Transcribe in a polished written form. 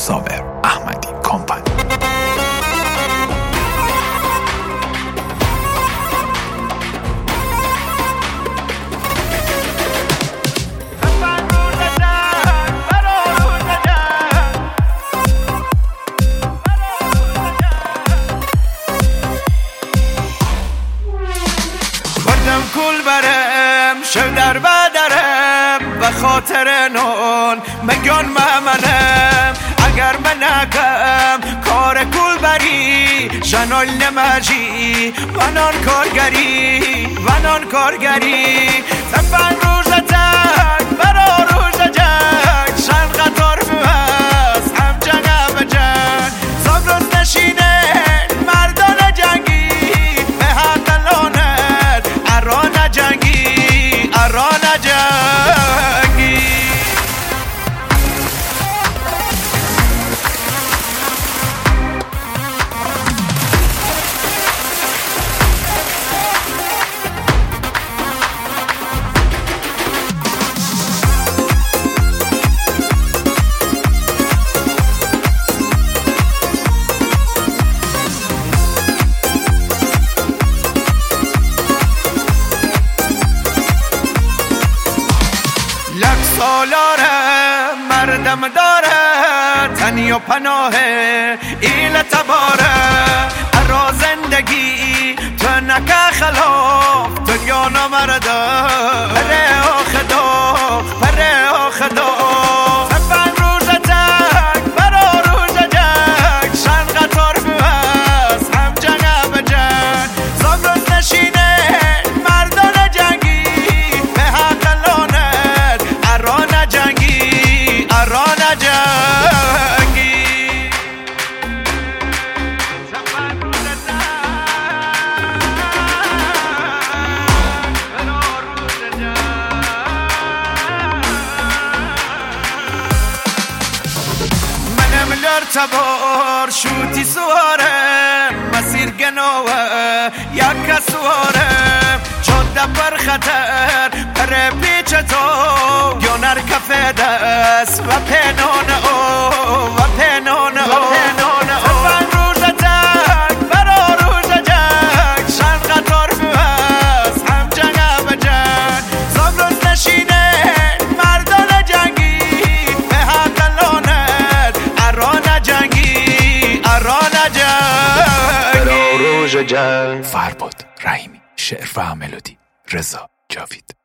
صابر احمدی کمپانی. کول برم شو در بدرم به خاطر نون مگان منم اگر من نکم کار کول بری جنال نمجی ونان کارگری تفن روز تک برا روز جنگ شن قطار بوز هم جنگ به جنگ زاگرز نشینه مردان جنگی به حق لانت اران جنگی سالاره مردم داره تنی و پناهه ایل تباره ارا زندگی تو نکه خلاف دنیا نمرده پره آخدا تفن روز تک برا روز جنگ شن قطار بوز هم جنگ به جنگ زاگرز نشینه مردان جنگی به حق لانت اران جنگی منم لرتبار شوتی سواره مسیر گنوه یک سواره جاده پر خطر پر پیچ تو گیونر کفه دست و پنون تفن روز تک برا روز جنگ شن قطار بوز هم جنگ به جنگ زاگرز نشینه مردان جنگی به حق لانت اران جنگی روز جنگ. فرباد رحیمی، شعر و ملودی رضا جاوید.